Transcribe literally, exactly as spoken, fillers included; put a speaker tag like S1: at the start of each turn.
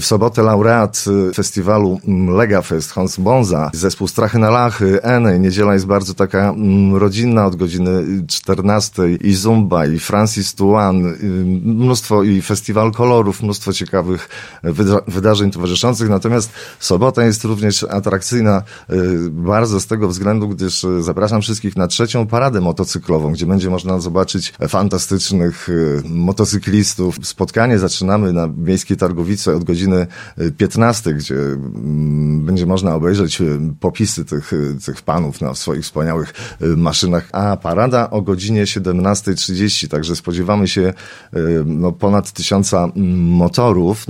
S1: W sobotę laureat festiwalu Legafest, Hans Bonza, zespół Strachy na Lachy, Enej. Niedziela jest bardzo taka rodzinna od godziny czternastej i Zumba, i Francis Tuan, mnóstwo i festiwal kolorów, mnóstwo ciekawych wyda- wydarzeń towarzyszących. Natomiast sobota jest również atrakcyjna bardzo z tego względu, gdyż zapraszam wszystkich na trzecią paradę motocyklową, gdzie będzie można zobaczyć fantastycznych motocyklistów. Spotkanie zaczynamy na Miejskiej Targowicy od godziny piętnastej, gdzie będzie można obejrzeć popisy tych, tych panów na swoich wspaniałych maszynach, a parada o godzinie siedemnastej trzydzieści, także spodziewamy się no, ponad tysiąca motorów.